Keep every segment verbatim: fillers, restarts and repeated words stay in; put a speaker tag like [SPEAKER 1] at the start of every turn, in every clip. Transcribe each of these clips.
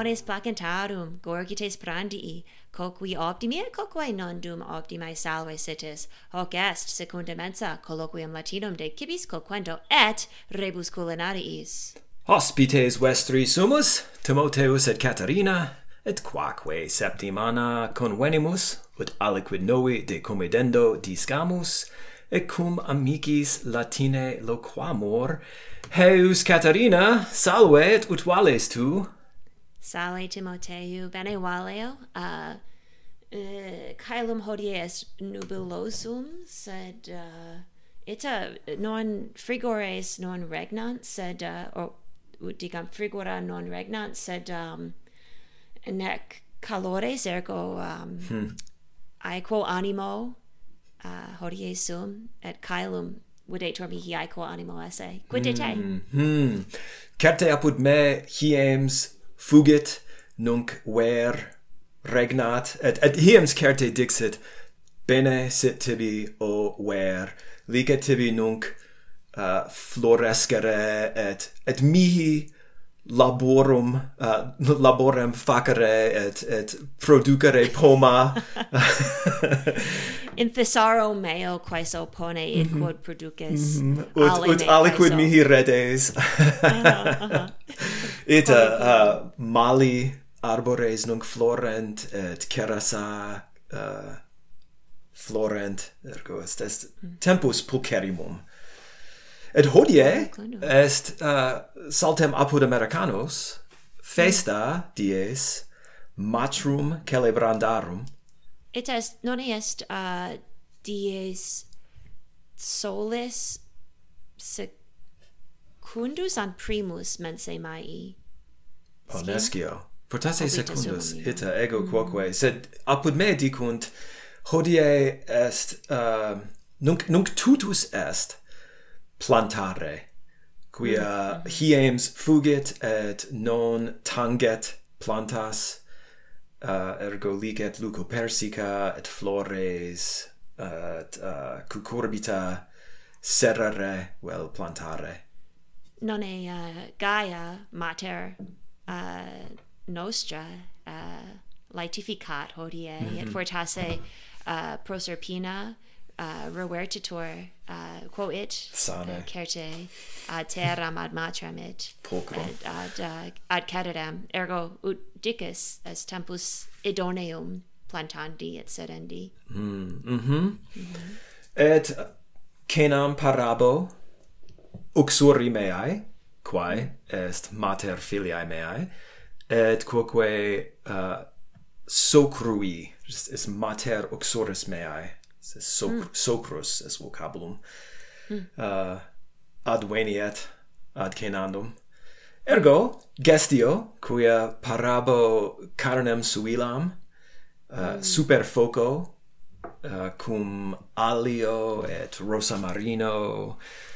[SPEAKER 1] Quales placentarum gorgites brandii, coqui optimi et coqui non dum optimae salve sitis, hoc est secunda mensa colloquium Latinum de cibis coquendo et rebus culinariis.
[SPEAKER 2] Hospites vestri sumus, Timotheus et Caterina, et quaque septimana convenimus, ut aliquid novi de comedendo discamus, et cum amicis Latine loquamur. Heus Caterina, salve et utuales tu?
[SPEAKER 1] Sale Timotheu, bene valeo, uh, uh, caelum hodie est nubulosum, sed uh, ita non frigores non regnant, sed, uh, or dicam frigora non regnant, sed um, nec calores, ergo um, hmm. aequo animo uh, hodie sum, et caelum videtur mihi aequo animo esse. Quid de te?
[SPEAKER 2] Mm-hmm. Certe apud me hiems fugit nunc ver regnat, et, et hiems certe dixit, bene sit tibi, o ver, licet tibi nunc uh, florescere, et, et mihi laborum, uh, laborem facere, et, et producere poma.
[SPEAKER 1] In thesaro meo quaeso pone id mm-hmm. quod produces
[SPEAKER 2] mm-hmm. ut, ut aliquid mihi redes. uh-huh, uh-huh. Ita uh, mali arbores nunc florent et cerasa uh, florent, ergo est, est mm. tempus pulcherimum. Et hodie est uh, saltem apud Americanos festa mm. dies matrum celebrandarum.
[SPEAKER 1] It est, non est uh, dies solis secundus an primus mense mai.
[SPEAKER 2] Honescio. Fortasse secundus, ita ego quoque, sed apud me dicunt, hodie est, uh, nunc, nunc tutus est plantare, quia mm-hmm. hiems fugit et non tanget plantas, uh, ergo licet leucopersica et flores, et uh, cucurbita serrare vel plantare.
[SPEAKER 1] Non e uh, Gaia mater uh, nostra uh, laetificat hodie, mm-hmm. et fortasse uh, Proserpina uh, revertitur uh, quo it
[SPEAKER 2] sane
[SPEAKER 1] certe ad terram ad matram it
[SPEAKER 2] pulchrum
[SPEAKER 1] ad uh, ad caterem, ergo ut dicus est tempus idoneum plantandi et sedendi.
[SPEAKER 2] mm, mm-hmm. mm-hmm. Et cenam parabo uxori meae, quae est mater filiae meae, et quoque uh, socrui est mater uxoris meae, soc mm. socrus est vocabulum, mm. uh, adveniet ad cenandum. Ergo gestio, quia parabo carnem suilam uh, mm. super foco uh, cum alio et rosamarino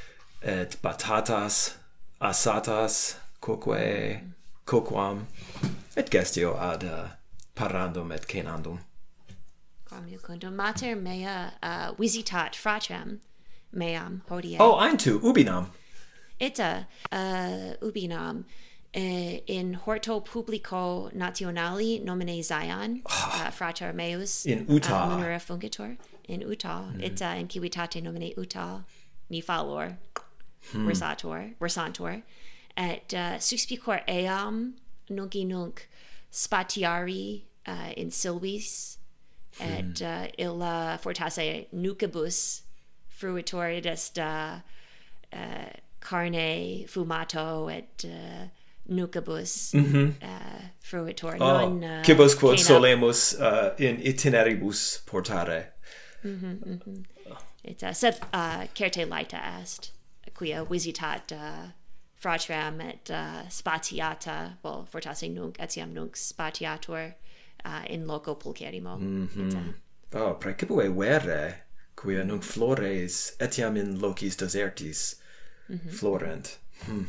[SPEAKER 2] et batatas assatas quoque mm. coquam, et gestio ad uh, parandum et cenandum.
[SPEAKER 1] Quam iucundum mater mea uh, visitat fratrem meam hodie.
[SPEAKER 2] Oh, aintu ubinam.
[SPEAKER 1] Ita uh, ubinam uh, in horto publico nationali nomine Zion, uh, frater meus
[SPEAKER 2] in Utah.
[SPEAKER 1] Uh, munera fungitur in Utah. Mm. Ita in civitate nomine Utah mi fallor hmm. versator versantor. Et uh, suspicor eam nunc nunc spatiari uh, in silvis, hmm. et uh, illa fortasse nucibus fruitor, id est uh, uh, carne fumato et uh, nucibus mm-hmm. uh, fruitor.
[SPEAKER 2] Oh, non uh, cibus quod solemus uh, in itineribus portare.
[SPEAKER 1] Mm-hmm, mm-hmm. Oh. Et uh, sed uh, certe laeta est, quia visitat uh, fratrem et uh, spatiata, well, fortasse nunc, etiam nunc spatiatur uh, in loco pulcherimo.
[SPEAKER 2] Mm-hmm.
[SPEAKER 1] Et, uh,
[SPEAKER 2] oh, praecipue vere, quia nunc flores etiam in locis desertis mm-hmm. florent. Hmm.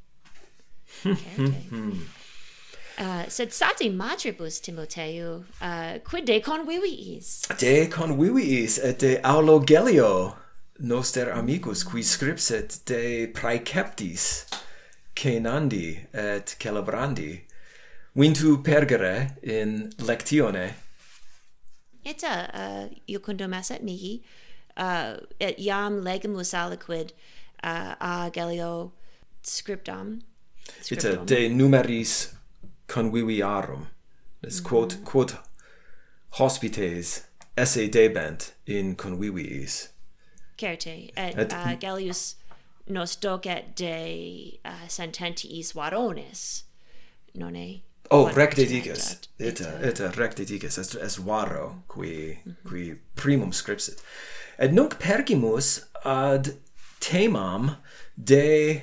[SPEAKER 1] Mm-hmm. uh, sed sate matribus, Timotheu, uh, quid de conviviis?
[SPEAKER 2] De conviviis et de Aulogelio, noster amicus, qui scripsit de praeceptis cenandi et celebrandi. Vintu pergere in lectione.
[SPEAKER 1] Ita uh, iucundum esset mihi, uh, et iam legimus aliquid uh, a Gelio scriptum.
[SPEAKER 2] Ita de numeris conviviarum. Es quod, mm-hmm. quod hospites esse debent in conviviis.
[SPEAKER 1] Certe, et,
[SPEAKER 2] et
[SPEAKER 1] uh, Gellius nos docet de uh, sententiis varonis, nonne?
[SPEAKER 2] Oh, recte dices. Ita, ita recte dices, est, est varo, qui, mm-hmm. qui primum scripsit. Et nunc pergimus ad temam de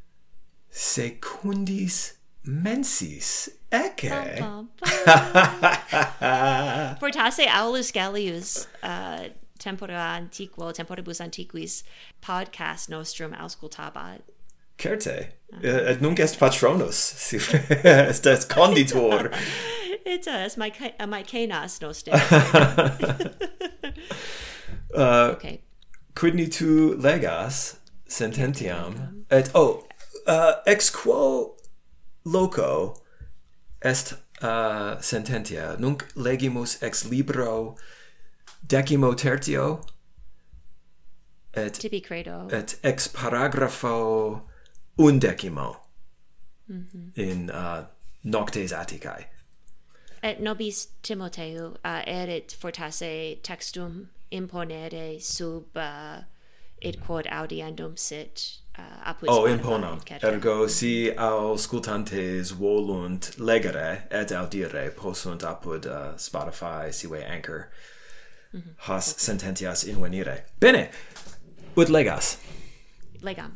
[SPEAKER 2] secundis mensis. Ecce.
[SPEAKER 1] Fortasse aulus Gellius uh, tempora antiquo, temporibus antiquis podcast nostrum auscultabat.
[SPEAKER 2] Certe. Uh, et nunc est patronus. est est conditor.
[SPEAKER 1] Ita est my, uh, my canas noster.
[SPEAKER 2] uh,
[SPEAKER 1] okay.
[SPEAKER 2] Quidni tu legas sententiam et oh uh, ex quo loco est uh, sententia nunc legimus ex libro decimo tertio et
[SPEAKER 1] tibi credo
[SPEAKER 2] et ex paragrapho undecimo mm-hmm. in uh, Noctes Atticae.
[SPEAKER 1] Et nobis Timotheu uh, erit fortasse textum imponere sub uh, id quod audiendum sit uh, apud
[SPEAKER 2] oh,
[SPEAKER 1] Spotify,
[SPEAKER 2] imponam.
[SPEAKER 1] et
[SPEAKER 2] Ergo, si auscultantes volunt legere et audire, possunt apud uh, Spotify, sive Anchor, mm-hmm. has okay. sententias invenire. Bene, ut legas?
[SPEAKER 1] Legam.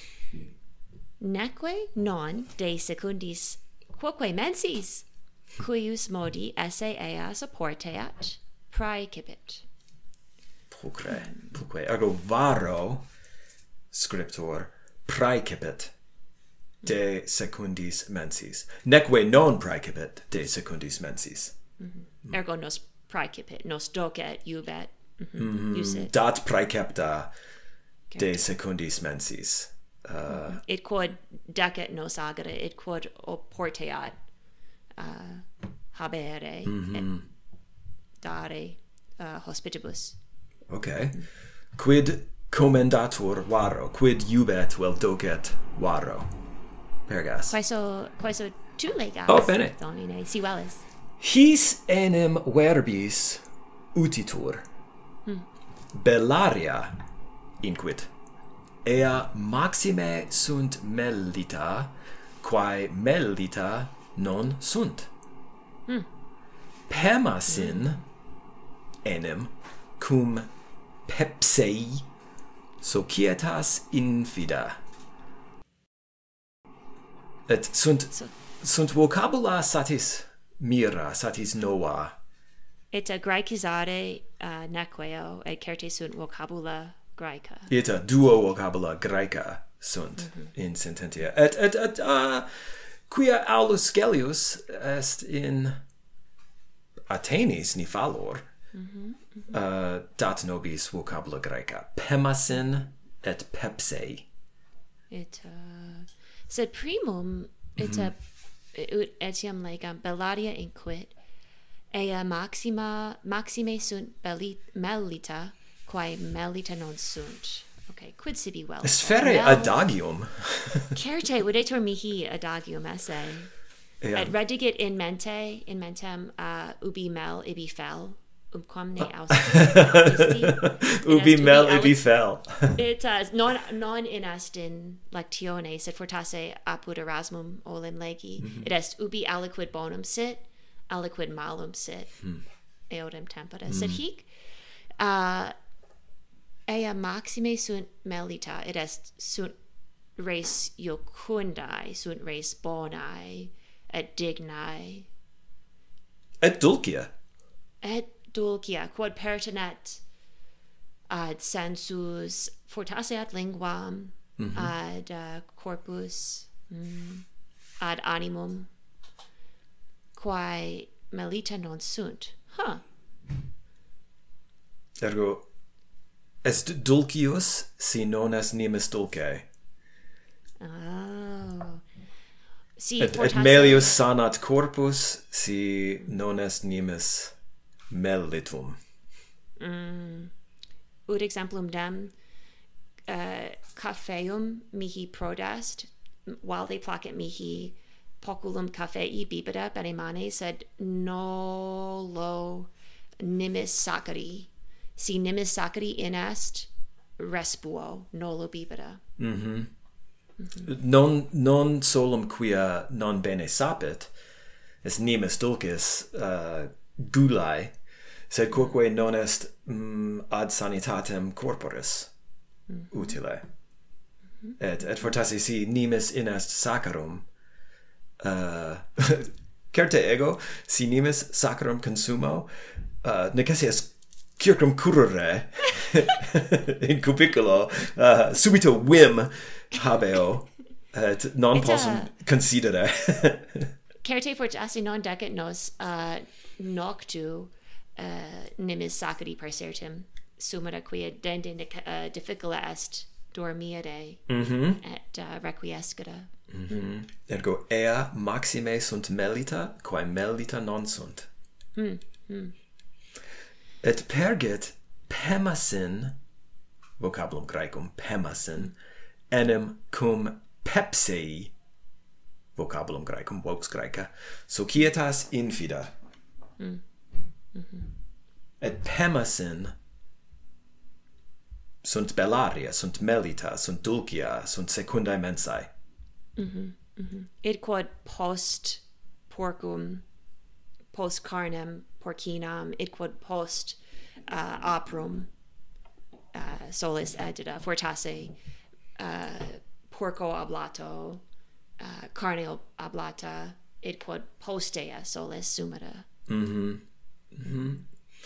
[SPEAKER 1] Neque non de secundis quoque mensis, cuius modi esse eas apporteat, praecipit.
[SPEAKER 2] Pulcre, pulque. Ergo varo scriptor praecipit de secundis mensis. Neque non praecipit de secundis mensis.
[SPEAKER 1] Mm-hmm. Ergo nos praecipit, nos docet, iubet, mm-hmm. mm-hmm. usit.
[SPEAKER 2] Dat praecepta de secundis mensis. Uh,
[SPEAKER 1] mm-hmm. It quod decet nos agere, it quod oporteat uh, habere mm-hmm. et dare uh, hospitibus.
[SPEAKER 2] Okay. Quid commendatur varo, quid iubet vel docet varo? Pergas.
[SPEAKER 1] Quaeso, quaeso tu legas?
[SPEAKER 2] Oh, bene.
[SPEAKER 1] Domine, si velis.
[SPEAKER 2] His enim verbis utitur. Hmm. Bellaria inquit. Ea maxime sunt mellita, quae mellita non sunt. Hmm. Pemasin hmm. enim cum pepsei societas infida. Et sunt so, sunt vocabula satis mira, satis nova.
[SPEAKER 1] Et a Graecisare uh, nequeo, et certe sunt vocabula Graeca.
[SPEAKER 2] Ita duo vocabula Graeca sunt mm-hmm. in sententia. Et et et uh, quia Aulus Gellius est in Athenes nifalor. Mm-hmm. Mm-hmm. Uh, dat nobis vocabula Graeca. Pemasin et pepsei.
[SPEAKER 1] Et uh, sed primum et mm-hmm. ut etiam legam bellaria inquit. Ea maxima maxime sunt belli, mellita, quae mellita non sunt. Okay, quid sibi vel?
[SPEAKER 2] Sfere adagium.
[SPEAKER 1] Certe videtur mihi adagium esse. Yeah. Et redigit in mente, in mentem uh, ubi mel ibi fel, umquamne aus.
[SPEAKER 2] Ubi mel ibi fel.
[SPEAKER 1] It uh, non non in est in lectione, sed fortasse apud Erasmum olim legi. Mm-hmm. It est ubi aliquid bonum sit, aliquid malum sit, hmm. eodem tempora. Mm. Sed hic uh, ea maxime sunt mellita, it est sunt res iocundae, sunt res bonae, et dignae.
[SPEAKER 2] Et dulcia.
[SPEAKER 1] Et dulcia, quod pertinet ad sensus fortasse ad linguam, mm-hmm. ad uh, corpus, mm, ad animum, quae mellita non sunt. Huh.
[SPEAKER 2] Ergo, est dulcius si non est nimis dulce.
[SPEAKER 1] Oh. si
[SPEAKER 2] et, et
[SPEAKER 1] fortasse
[SPEAKER 2] melius sanat corpus si non est nimis mellitum.
[SPEAKER 1] mm, ut exemplum dem uh, cafeum mihi prodest valde placet mihi poculum cafei bibita bene mane sed nolo nimis sacchari si nimis sacchari inest respuo nolo bibita.
[SPEAKER 2] Mm-hmm. Mm-hmm. Non non solum quia non bene sapit est nimis dulcis uh, gulae, sed quoque non est mm, ad sanitatem corporis mm-hmm. utile. Mm-hmm. Et et fortasse si nimis inest saccharum uh, certe ego si nimis saccharum consumo uh, necessitas circum currere in cubiculo uh, subito vim habeo et non
[SPEAKER 1] It's
[SPEAKER 2] possum
[SPEAKER 1] a-
[SPEAKER 2] considere.
[SPEAKER 1] Certe fortasse non decet nos uh, noctu uh, nimis sacchari persertim summa quia dende uh, difficula est dormiere
[SPEAKER 2] Mhm.
[SPEAKER 1] et uh, requiescere.
[SPEAKER 2] Mhm. Ergo ea maxime sunt mellita quae mellita non sunt.
[SPEAKER 1] Mm. Mm.
[SPEAKER 2] Et pergit pemasin vocabulum graecum pemasin enim cum pepsei vocabulum graecum vox graeca societas infida.
[SPEAKER 1] Mm. Mm-hmm.
[SPEAKER 2] Et pemasin sunt bellaria, sunt mellita, sunt dulcia, sunt secundae mensae.
[SPEAKER 1] Mm-hmm. Mm-hmm. Id quod post porcum post carnem porcinam id quod post uh, oprum uh, solis edita fortasse uh, porco oblato uh, carne oblata id quod postea solis sumita.
[SPEAKER 2] Mhm. Mhm.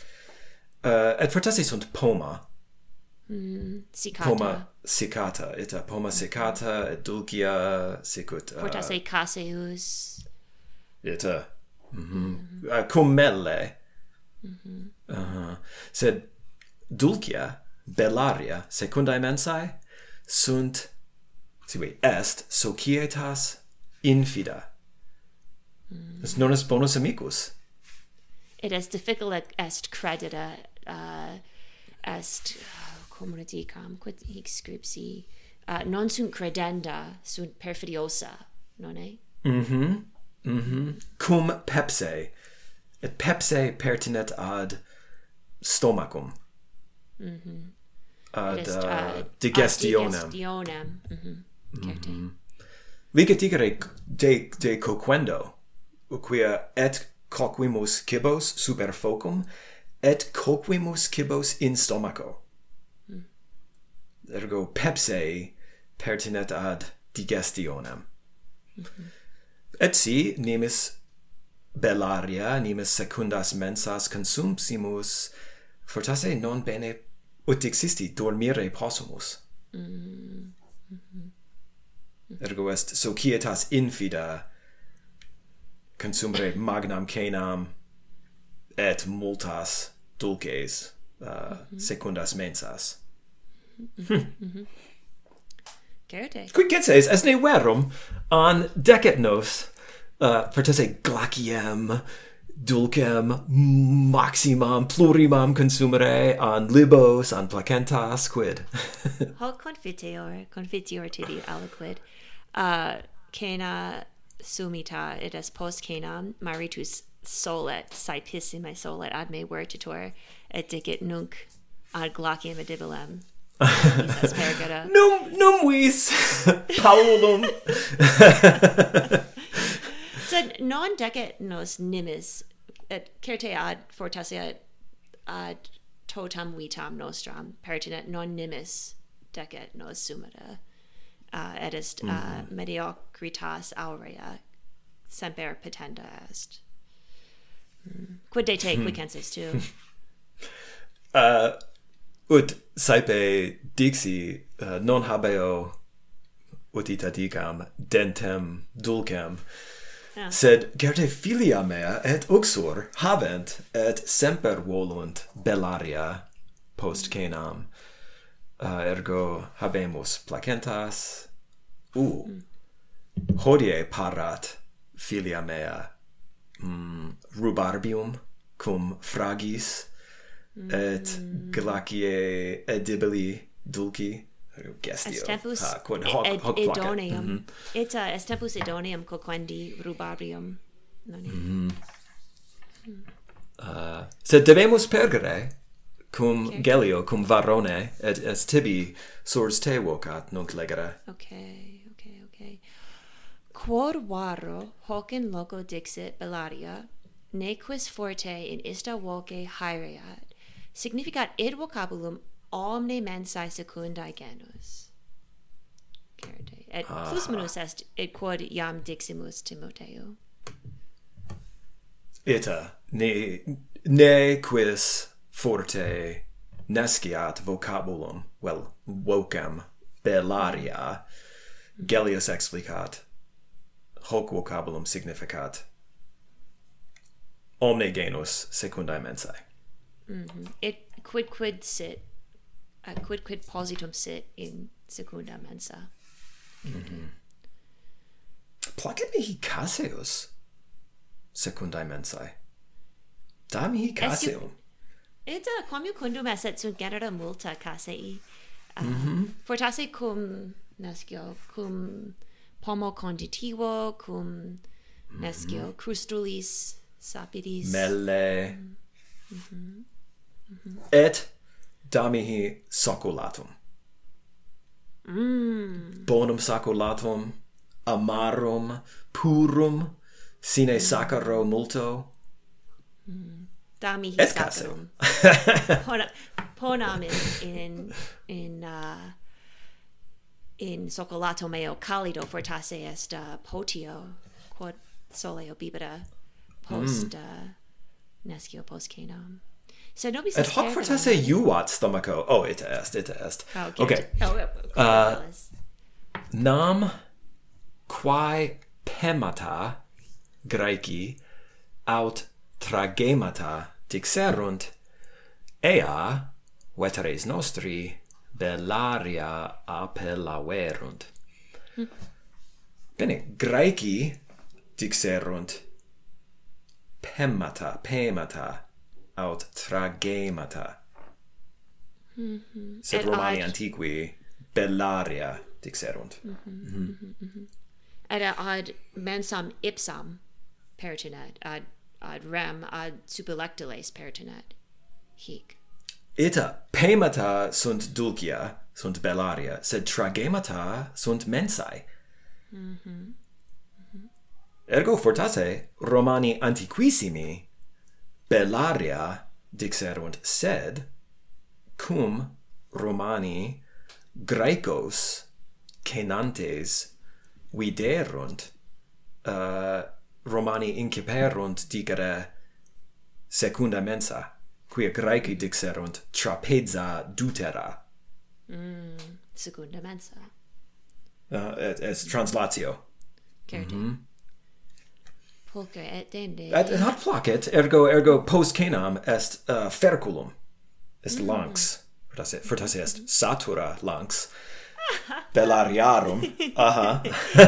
[SPEAKER 2] Uh, et fortasse sunt poma.
[SPEAKER 1] Mm, siccata.
[SPEAKER 2] Poma siccata, ita poma siccata et dulcia sicut uh,
[SPEAKER 1] Fortasse caseus.
[SPEAKER 2] ita mhm uh, cum melle. Mhm. Uh-huh. Sed dulcia bellaria secundae mensae sunt sive est societas infida. Mm. Es non est bonus amicus.
[SPEAKER 1] It est difficile est credita uh, est cum dicam quid hic scripsi uh, non sunt credenda sunt perfidiosa non è.
[SPEAKER 2] Mhm. Mhm. Cum pepse et pepse pertinet ad stomachum.
[SPEAKER 1] Mhm.
[SPEAKER 2] Ad
[SPEAKER 1] It est,
[SPEAKER 2] uh,
[SPEAKER 1] uh,
[SPEAKER 2] digestionem.
[SPEAKER 1] ad digestionem. Mhm. Certe.
[SPEAKER 2] Licet dicere de de coquendo quia et coquimus cibos super focum et coquimus cibos in stomacho. Mm. Ergo pepse pertinet ad digestionem. Mm-hmm. Et si nimis bellaria nimis secundas mensas consumsimus fortasse non bene ut existi dormire possumus.
[SPEAKER 1] Mm. Mm-hmm.
[SPEAKER 2] Ergo est societas infida consumere magnam cenam et multas dulces uh, mm-hmm. secundas mensas.
[SPEAKER 1] Mm-hmm. Certe.
[SPEAKER 2] Quid genses est ne verum an decet nos uh, fortasse glaciem dulcem maximam plurimam consumere an libos an placentas quid.
[SPEAKER 1] Hoc confiteor confiteor tibi aliquid uh cena sumita it est post cenam maritus solet saepissime solet ad me vertitur et dicit nunc ad glaciem edibilem Isis pergata.
[SPEAKER 2] Num num vis Paulum.
[SPEAKER 1] Sed non decet nos nimis et certe ad fortasse ad, ad totam vitam nostram pertinet non nimis decet nos sumita uh, et est uh, mediocritas aurea semper petenda est. Mm. Quid de te quid census tu?
[SPEAKER 2] uh, ut saepe dixi uh, non habeo ut ita dicam dentem dulcem.
[SPEAKER 1] Yeah.
[SPEAKER 2] Sed certe filia mea et uxor habent et semper volunt bellaria post cenam. Uh, ergo habemus placentas. Uh. Mm. hodie parat filia mea mm, rubarbium cum fragis mm. et glacie edibili dulci gestio
[SPEAKER 1] Estempus
[SPEAKER 2] ha quod hoc
[SPEAKER 1] ed,
[SPEAKER 2] hoc
[SPEAKER 1] idoneum.
[SPEAKER 2] mm-hmm.
[SPEAKER 1] It uh, estempus idoneum quoquendi rubarbium.
[SPEAKER 2] Mm-hmm. Uh, sed debemus pergere cum okay. Gelio cum varone et est tibi sors te vocat nunc legere.
[SPEAKER 1] Okay, okay, okay. Quod varo hoc in loco dixit Bellaria, nequis forte in ista voce haereat, significat id vocabulum omne mensae secundae genus. Certe. Et uh-huh. plus minus est id quod iam diximus Timoteo.
[SPEAKER 2] Ita, ne, ne quis forte nesciat vocabulum, well, vocem, Bellaria, Gellius explicat, hoc vocabulum significat omne genus secundae mensae.
[SPEAKER 1] Mm-hmm. It quid quid sit, uh, quid quid positum sit in secunda mensa.
[SPEAKER 2] Mm-hmm. Placet mihi caseus secundae mensae. Da mihi caseum.
[SPEAKER 1] Et uh, quam iucundum esset sunt genera multa casei. Uh,
[SPEAKER 2] mm-hmm.
[SPEAKER 1] Fortasse cum nescio, cum pomo conditivo, cum nescio mm-hmm. crustulis sapidis.
[SPEAKER 2] Melle.
[SPEAKER 1] Mm-hmm. Mm-hmm.
[SPEAKER 2] Et da mihi soculatum.
[SPEAKER 1] Mm.
[SPEAKER 2] Bonum soculatum, amarum, purum, sine saccharo multo.
[SPEAKER 1] Mm. Da mihi
[SPEAKER 2] et
[SPEAKER 1] saccharum. Pona, ponam in in in uh, in socolato meo calido fortasse est uh, potio quod soleo bibita post mm. uh, nescio post canam. Sed nobis
[SPEAKER 2] et hoc fortasse iuat stomacho. Oh, ita est, ita est.
[SPEAKER 1] Oh, okay.
[SPEAKER 2] Okay.
[SPEAKER 1] Oh, okay.
[SPEAKER 2] Uh, nam quae pemata Graeci aut tragemata dixerunt, ea veteres nostri Bellaria appellaverunt. Hmm. Bene, Graeci dixerunt pemata, pemata aut tragemata.
[SPEAKER 1] Mm-hmm.
[SPEAKER 2] Sed
[SPEAKER 1] et
[SPEAKER 2] Romani
[SPEAKER 1] ad...
[SPEAKER 2] antiqui Bellaria dixerunt.
[SPEAKER 1] Mm-hmm.
[SPEAKER 2] Mm-hmm.
[SPEAKER 1] Mm-hmm. Mm-hmm. Et ad mensam ipsam pertinet, ad ad rem ad subilectules pertinet. Hic.
[SPEAKER 2] Ita pemata sunt dulcia, sunt Bellaria, sed tragemata sunt mensae.
[SPEAKER 1] Mm-hmm. Mm-hmm.
[SPEAKER 2] Ergo fortasse Romani antiquissimi Bellaria dixerunt, sed cum Romani Graecos cenantes viderunt, uh, Romani inciperunt dicere secunda mensa, quia Graeci dixerunt trapeza deutera.
[SPEAKER 1] Mm, secunda mensa.
[SPEAKER 2] Uh, et est translatio.
[SPEAKER 1] Certe. Mm-hmm. Pulcher et dende.
[SPEAKER 2] Et, et hat placet, ergo, ergo post canam est uh, ferculum, est mm. lanx, fortasse, fortasse est satura lanx, Bellariarum, aha.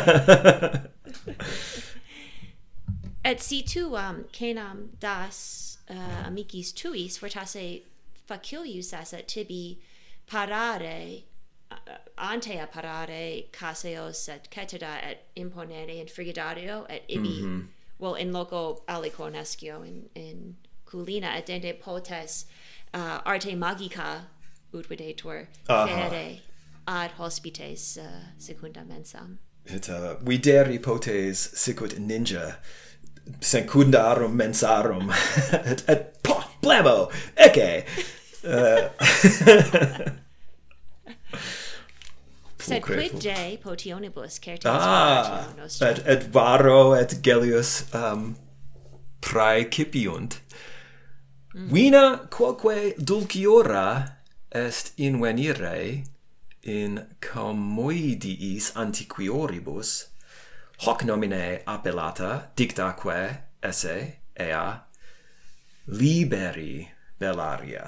[SPEAKER 1] Et si tu um, canam das uh, amicis tuis, fortasse facilius esset tibi parare, uh, ante a parare caseos et cetera et imponere in frigidario et ibi, mm-hmm. well, in loco aliquo nescio in, in culina, et dende potes uh, arte magica ut videtur uh-huh. fere ad hospites uh, secunda mensam.
[SPEAKER 2] Et uh, videri potes sicut ninja secundarum mensarum et, et po, blamo, ecce. Uh,
[SPEAKER 1] Sed quid de potionibus certes
[SPEAKER 2] ah,
[SPEAKER 1] nostra?
[SPEAKER 2] Et, et Varro et Gellius um, praecipiunt. Mm. Vina quoque dulciora est invenire in comoediis antiquioribus, hoc nomine appellata dictaque esse ea liberi Bellaria.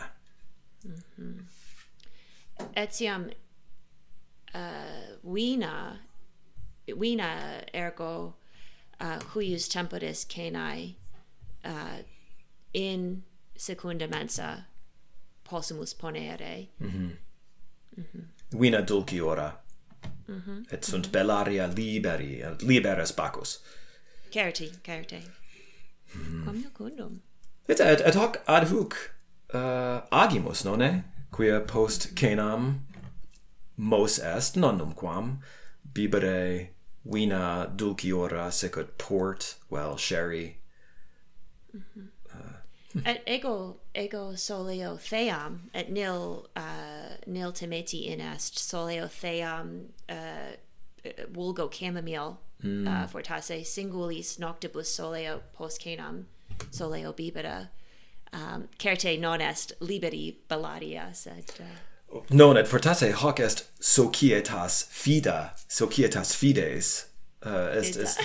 [SPEAKER 1] Mm-hmm. Etiam uh, vina vina ergo uh, huius temporis caenae uh, in secunda mensa possumus ponere.
[SPEAKER 2] Mm-hmm. Mm-hmm. Vina dulciora. Mm-hmm. Et sunt mm-hmm. bellaria liberi, liberas Bacchus.
[SPEAKER 1] Certe, certe. Mm. Quam jucundum.
[SPEAKER 2] Et, et, et hoc ad hoc uh, agimus, nonne? Quia post caenam mos est, non numquam, bibere vina dulciora sicut port, well, sherry.
[SPEAKER 1] Mm-hmm. uh. Et ego, ego soleo theam, et nil, uh, nil timeti inest, soleo theam uh, vulgo chamomile, mm. uh, fortasse singulis noctibus soleo post caenam, soleo bibera. Um, certe non est liberi bellaria, sed... Uh,
[SPEAKER 2] non, et fortasse hoc est societas fida, societas fides. Uh, est, est...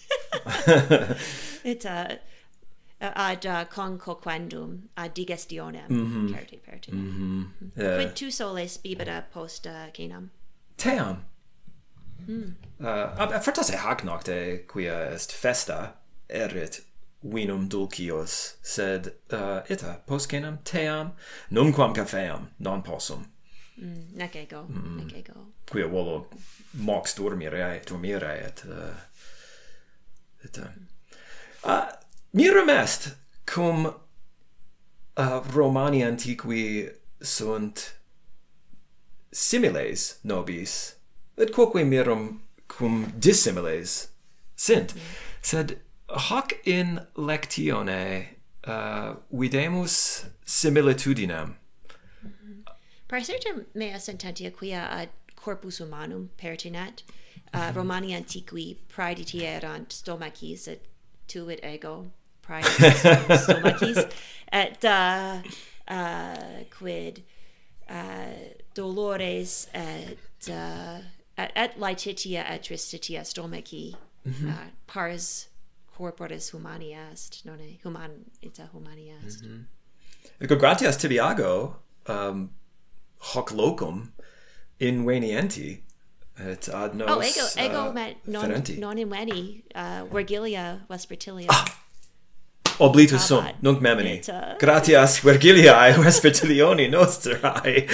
[SPEAKER 1] et uh, ad uh, concoquendum, ad digestionem, mm-hmm. certe perte.
[SPEAKER 2] Mm-hmm.
[SPEAKER 1] Uh, Quid tu soles bibera post uh, caenam?
[SPEAKER 2] Team.
[SPEAKER 1] Mm.
[SPEAKER 2] Uh, fortasse hac nocte, quia est festa, erit vinum dulcius, sed uh, ita post caenam team numquam cafeam non possum.
[SPEAKER 1] Mm, nec ego, mm. nec ego.
[SPEAKER 2] Quia volo mox dormire, dormire et uh, et uh, uh, mirum est cum uh, Romani antiqui sunt similes nobis, et quoque mirum cum dissimiles sint, mm. sed hoc in lectione uh, videmus similitudinem.
[SPEAKER 1] Mm-hmm. Per certum mea sententia quia ad corpus humanum pertinet, uh, mm-hmm. Romani antiqui praediti erant stomacis, et tuit ego praediti stomacis, et uh, uh, quid uh, dolores et, uh, et, et laetitia et tristitia stomaci, mm-hmm. uh, pars corporis humani est, nonne human ita humani est.
[SPEAKER 2] Mm-hmm. Ego gratias tibiago um, hoc locum invenienti et ad nos
[SPEAKER 1] oh ego ego
[SPEAKER 2] uh,
[SPEAKER 1] met non
[SPEAKER 2] ferenti.
[SPEAKER 1] non inveni uh, Virgilia Vespertilia.
[SPEAKER 2] Ah! Oblitus sum, nunc memini.
[SPEAKER 1] Et, uh...
[SPEAKER 2] Gratias Virgiliae Vespertilioni nostrae.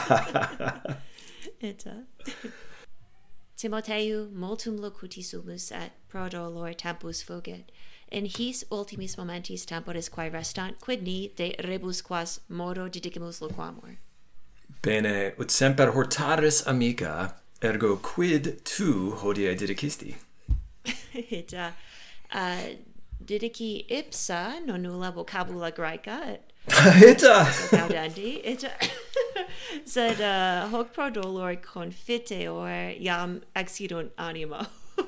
[SPEAKER 1] et uh... Timoteu multum locutisumus et pro dolor tempus fugit. In his ultimis momentis temporis quae restant, quid ni de rebus quas modo didicimus loquamur.
[SPEAKER 2] Bene, ut semper hortaris amica, ergo quid tu hodie didicisti?
[SPEAKER 1] et uh, uh, didici ipsa non nulla vocabula Graeca, et
[SPEAKER 2] Ita!
[SPEAKER 1] Gaudendi, ita sed uh, hoc pro dolor confiteor iam exidunt animo.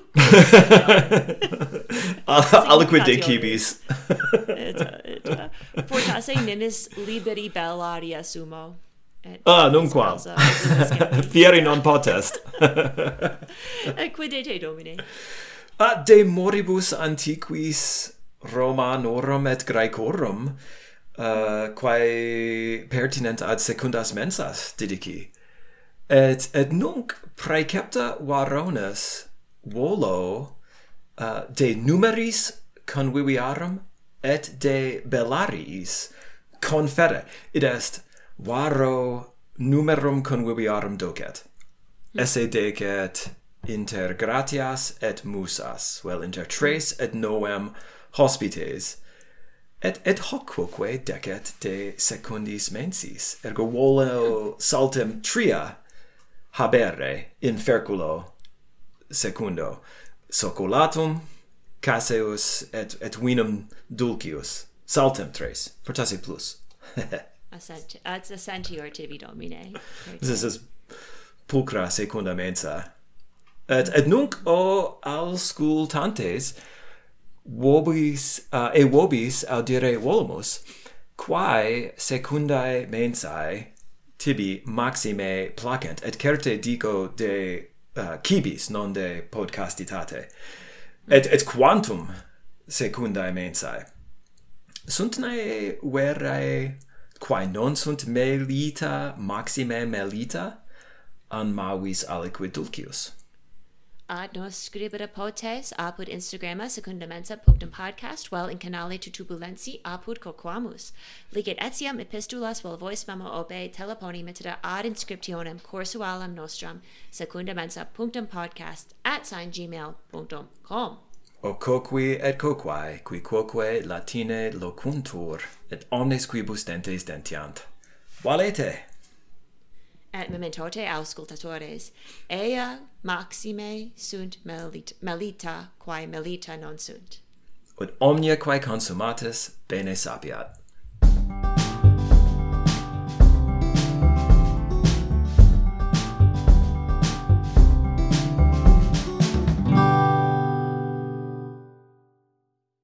[SPEAKER 2] Aliquid de cibis.
[SPEAKER 1] Ita, ita. Fortasse nimis liberi bellaria sumo.
[SPEAKER 2] Ah, nunquam. Fieri non potest.
[SPEAKER 1] Et quid te, Domine?
[SPEAKER 2] Ah, de moribus antiquis Romanorum et Graecorum, Uh, quae pertinent ad secundas mensas didici. Et, et nunc praecepta varones volo uh, de numeris conviviarum et de bellariis confere. Id est varo numerum conviviarum docet. Esse decet inter gratias et musas, vel inter tres et novem hospites. Et, et hoc quoque decet de secundis mensis, ergo volo saltem tria habere in ferculo secundo, soculatum, caseus, et, et vinum dulcius, saltem tres, fortasse plus.
[SPEAKER 1] Assent, ad assentior tibi, Domine.
[SPEAKER 2] This is pulchra secunda mensa. Et, et nunc, o auscultantes, vobis uh, e vobis audire volumus, quae secundae mensae tibi maxime placent, et certe dico de uh, cibis, non de podcastitate, et, et quantum secundae mensae. Sunt ne verae quae non sunt melita maxime melita an mavis aliquid dulcius?
[SPEAKER 1] ad nos scribere potes apud Instagrama secunda mensa punctum podcast vel in canale tutubulensi apud coquamus. Liget etiam epistulas vel voice memo obe telefoni mittida ad inscriptionem cursualam nostrum secunda mensa punctum podcast at sign gmail punctum com.
[SPEAKER 2] O coqui et coquae, qui quoque latine loquuntur, et omnes quibus dentes dentiant. Valete!
[SPEAKER 1] Et mementote auscultatores, ea maxime sunt melita, melita quae melita non sunt.
[SPEAKER 2] Ut omnia quae consumatus bene sapiat.